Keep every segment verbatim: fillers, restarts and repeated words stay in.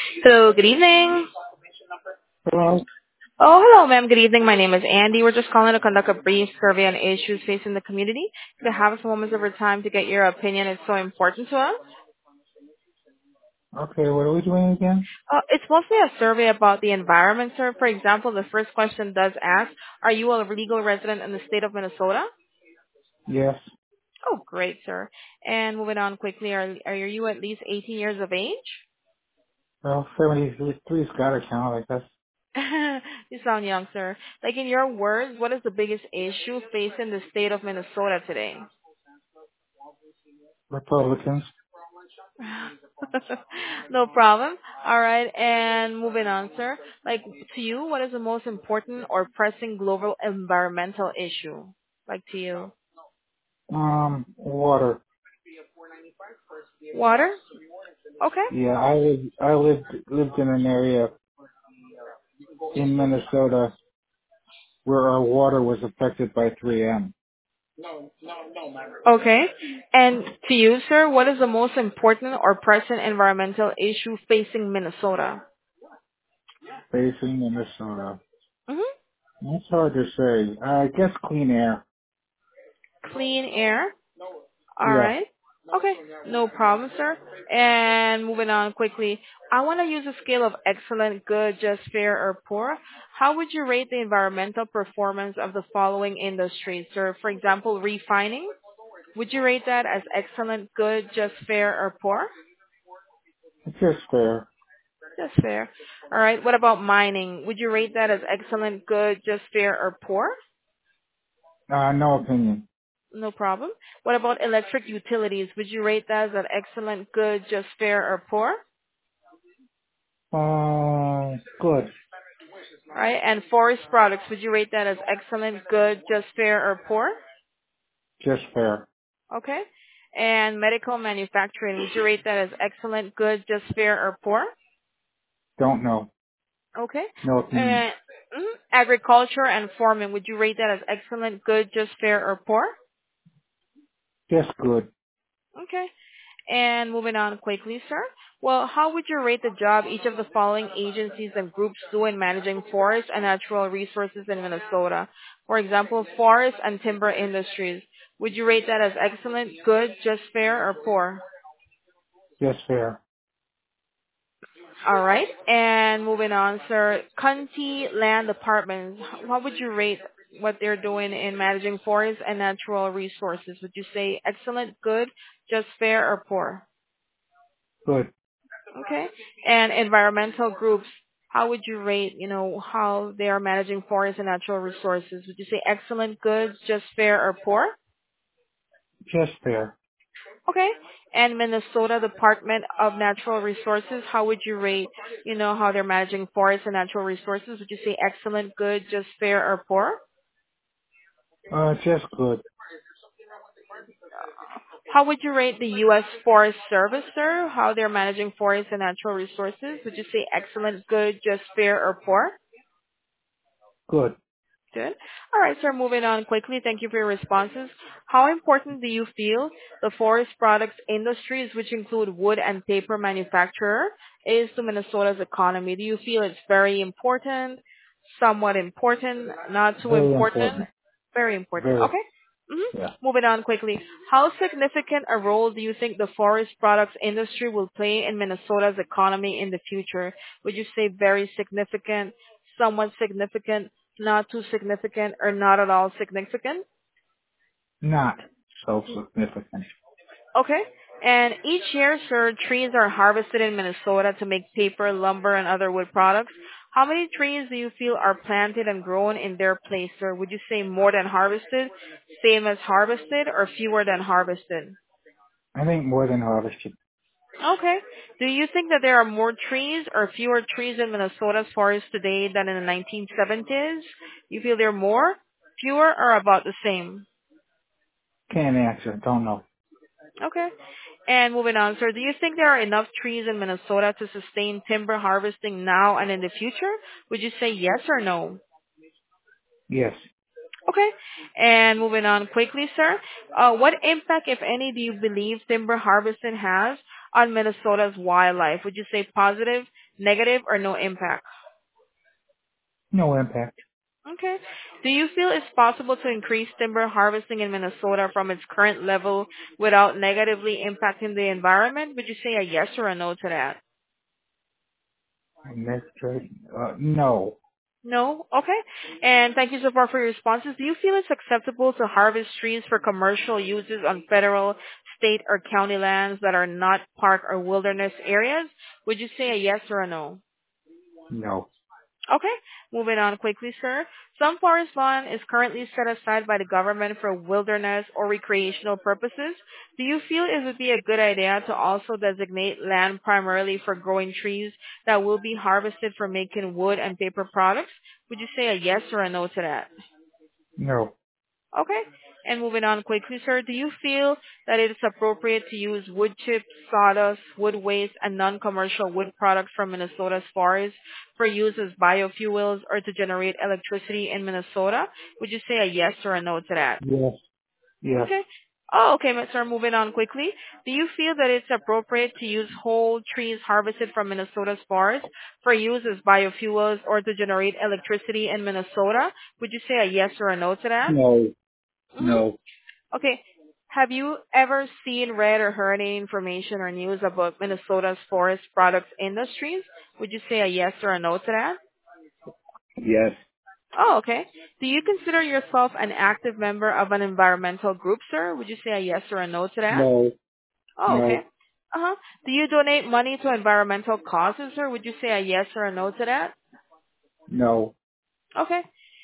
Hello, good evening. Well, Oh, hello, ma'am. Good evening. My name is Andy. We're just calling to conduct a brief survey on issues facing the community. To have some moments of our time to get your opinion. It's so important to us. okay, what are we doing again? Uh, it's mostly a survey about the environment, sir. For example, the first question does ask, are you a legal resident in the state of Minnesota? Yes. Oh, great, sir. And moving on quickly, are, are you at least eighteen years of age? Well, seventy-three's got to count, I guess. You sound young, sir. Like in your words, what is the biggest issue facing the state of Minnesota today? Republicans. No problem. All right, and moving on, sir. Like to you, what is the most important or pressing global environmental issue? Like to you, Um, water. water. Okay. Yeah, I lived, I lived, lived in an area in Minnesota where our water was affected by three M. Okay. And to you, sir, what is the most important or pressing environmental issue facing Minnesota? Facing Minnesota. hmm That's hard to say. I guess clean air. Clean air. All Yeah. right. Okay. No problem, sir. And moving on quickly, I want to use a scale of excellent, good, just, fair, or poor. How would you rate the environmental performance of the following industries, sir? For example, refining. Would you rate that as excellent, good, just, fair, or poor? It's just fair. Just fair. All right. What about mining? Would you rate that as excellent, good, just, fair, or poor? Uh, no opinion. No problem. What about electric utilities? Would you rate that as an excellent, good, just, fair, or poor? Uh, good. All right. And forest products, would you rate that as excellent, good, just, fair, or poor? Just fair. Okay. And medical manufacturing, would you rate that as excellent, good, just, fair, or poor? Don't know. Okay. No opinion. And mm, agriculture and farming, would you rate that as excellent, good, just, fair, or poor? Just good. Okay. And moving on quickly, sir. Well, how would you rate the job each of the following agencies and groups do in managing forests and natural resources in Minnesota? For example, forest and timber industries. Would you rate that as excellent, good, just fair, or poor? Just fair. All right. And moving on, sir. County land departments. How would you rate what they're doing in managing forests and natural resources? Would you say excellent, good, just fair, or poor? Good. Okay. And environmental groups, how would you rate, you know, how they are managing forests and natural resources? Would you say excellent, good, just fair, or poor? Just fair. Okay. And Minnesota Department of Natural Resources, how would you rate, you know, how they're managing forests and natural resources? Would you say excellent, good, just fair, or poor? Uh, just good. How would you rate the U S. Forest Service, sir? How they're managing forests and natural resources? Would you say excellent, good, just fair, or poor? Good. Good. All right, sir, moving on quickly. Thank you for your responses. How important do you feel the forest products industries, which include wood and paper manufacturer, is to Minnesota's economy? Do you feel it's very important, somewhat important, not too Very important? important. Very important. Very. Okay. hmm Yeah. Moving on quickly. How significant a role do you think the forest products industry will play in Minnesota's economy in the future? Would you say very significant, somewhat significant, not too significant, or not at all significant? Not so significant. Okay. And each year, sir, trees are harvested in Minnesota to make paper, lumber, and other wood products. How many trees do you feel are planted and grown in their place, sir? Would you say more than harvested, same as harvested, or fewer than harvested? I think more than harvested. Okay. Do you think that there are more trees or fewer trees in Minnesota's forest today than in the nineteen seventies? You feel there are more, fewer, or about the same? Can't answer. Don't know. Okay. And moving on, sir, do you think there are enough trees in Minnesota to sustain timber harvesting now and in the future? Would you say yes or no? Yes. Okay. And moving on quickly, sir, uh, what impact, if any, do you believe timber harvesting has on Minnesota's wildlife? Would you say positive, negative, or no impact? No impact. Okay. Do you feel it's possible to increase timber harvesting in Minnesota from its current level without negatively impacting the environment? Would you say a yes or a no to that? And that's right. Uh, no. No? Okay. And thank you so far for your responses. Do you feel it's acceptable to harvest trees for commercial uses on federal, state, or county lands that are not park or wilderness areas? Would you say a yes or a no? No. Okay, moving on quickly, sir. Some forest land is currently set aside by the government for wilderness or recreational purposes. Do you feel it would be a good idea to also designate land primarily for growing trees that will be harvested for making wood and paper products? Would you say a yes or a no to that? No. Okay. And moving on quickly, sir, do you feel that it is appropriate to use wood chips, sawdust, wood waste, and non-commercial wood products from Minnesota's forests for use as biofuels or to generate electricity in Minnesota? Would you say a yes or a no to that? Yes. Yes. Okay. Oh, okay, sir. Moving on quickly. Do you feel that it's appropriate to use whole trees harvested from Minnesota's forests for use as biofuels or to generate electricity in Minnesota? Would you say a yes or a no to that? No. Mm-hmm. No. Okay. Have you ever seen, read, or heard any information or news about Minnesota's forest products industries? Would you say a yes or a no to that? Yes. Oh, okay. Do you consider yourself an active member of an environmental group, sir? Would you say a yes or a no to that? No. Oh, okay. No. Uh-huh. Do you donate money to environmental causes, sir? Would you say a yes or a no to that? No. Okay.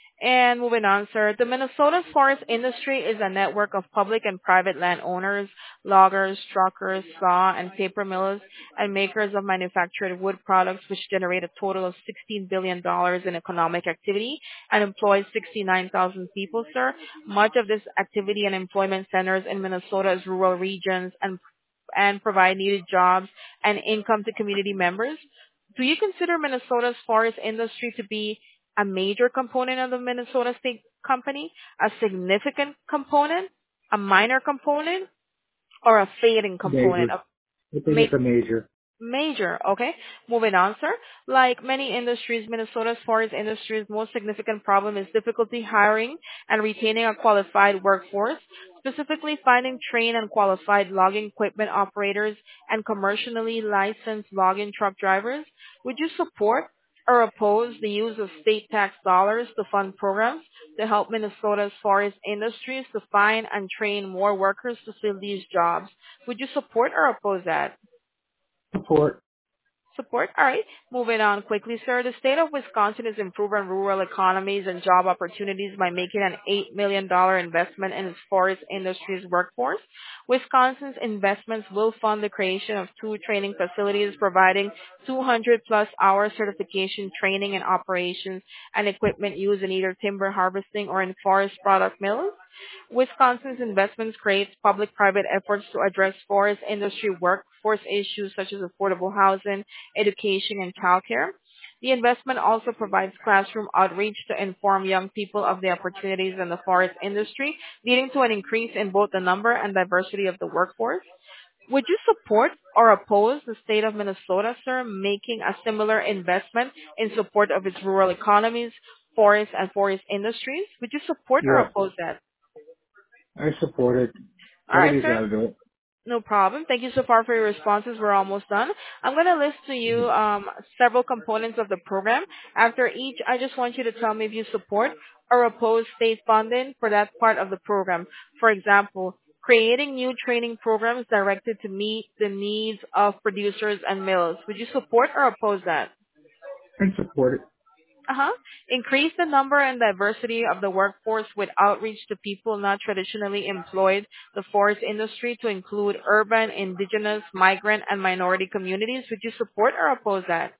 And moving on, sir, the Minnesota forest industry is a network of public and private landowners, loggers, truckers, saw and paper mills, and makers of manufactured wood products which generate a total of sixteen billion dollars in economic activity and employs sixty-nine thousand people, sir. Much of this activity and employment centers in Minnesota's rural regions and and provide needed jobs and income to community members. Do you consider Minnesota's forest industry to be a major component of the Minnesota State Company, a significant component, a minor component, or a fading component Major. of I think ma- it's a major. major? Okay, moving on, sir. Like many industries, Minnesota's forest industry's most significant problem is difficulty hiring and retaining a qualified workforce, specifically finding trained and qualified logging equipment operators and commercially licensed logging truck drivers. Would you support or oppose the use of state tax dollars to fund programs to help Minnesota's forest industries to find and train more workers to fill these jobs? Would you support or oppose that? Support. Support. All right. Moving on quickly, sir. The state of Wisconsin is improving rural economies and job opportunities by making an eight million dollars investment in its forest industry's workforce. Wisconsin's investments will fund the creation of two training facilities providing two hundred plus hour certification training in operations and equipment used in either timber harvesting or in forest product mills. Wisconsin's investments creates public-private efforts to address forest industry workforce issues such as affordable housing, education, and childcare. The investment also provides classroom outreach to inform young people of the opportunities in the forest industry, leading to an increase in both the number and diversity of the workforce. Would you support or oppose the state of Minnesota, sir, making a similar investment in support of its rural economies, forests, and forest industries? Would you support or Yes. oppose that? I support it. All right, Somebody's got sir. to do it. No problem. Thank you so far for your responses. We're almost done. I'm going to list to you um, several components of the program. After each, I just want you to tell me if you support or oppose state funding for that part of the program. For example, creating new training programs directed to meet the needs of producers and mills. Would you support or oppose that? I support it. Uh-huh. Increase the number and diversity of the workforce with outreach to people not traditionally employed, the forest industry to include urban, indigenous, migrant, and minority communities. Would you support or oppose that?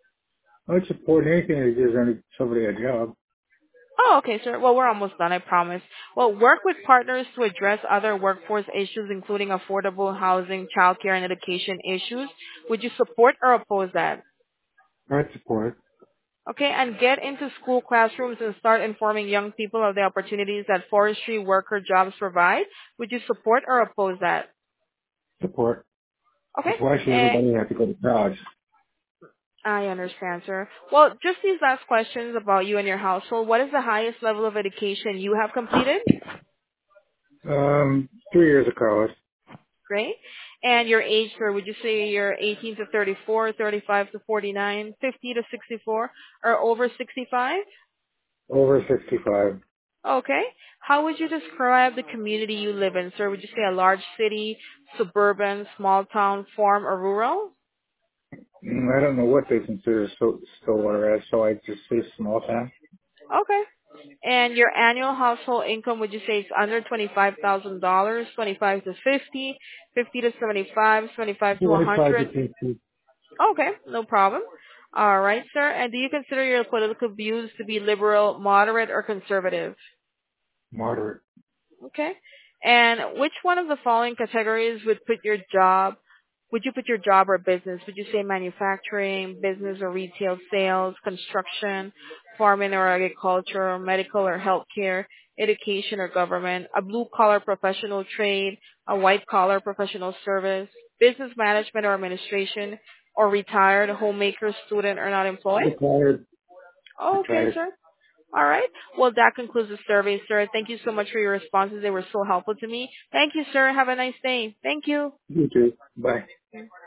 I support anything that gives any, somebody a job. Oh, okay, sir. Well, we're almost done, I promise. Well, work with partners to address other workforce issues, including affordable housing, childcare, and education issues. Would you support or oppose that? I support it. Okay, and get into school classrooms and start informing young people of the opportunities that forestry worker jobs provide. Would you support or oppose that? Support. Okay. Why should And everybody have to go to college? I understand, sir. Well, just these last questions about you and your household. What is the highest level of education you have completed? Um, three years of college. Great. And your age, sir, would you say you're eighteen to thirty-four, thirty-five to forty-nine, fifty to sixty-four, or over sixty-five? Over sixty-five. Okay. How would you describe the community you live in, sir? Would you say a large city, suburban, small town, farm, or rural? Mm, I don't know what they consider so, Stillwater as, so I just say small town. Okay. And your annual household income, would you say it's under twenty-five thousand dollars, twenty-five to fifty, fifty to seventy-five, seventy-five to Forty-five to one hundred? fifty. Okay, no problem. All right, sir. And do you consider your political views to be liberal, moderate, or conservative? Moderate. Okay. And which one of the following categories would put your job, would you put your job or business? Would you say manufacturing, business or retail sales, construction, farming or agriculture, medical or healthcare, education or government, a blue collar professional trade, a white collar professional service, business management or administration, or retired, homemaker, student, or not employed? Retired. Oh, okay, Retired. sir. All right. Well, that concludes the survey, sir. Thank you so much for your responses. They were so helpful to me. Thank you, sir. Have a nice day. Thank you. You too. Bye.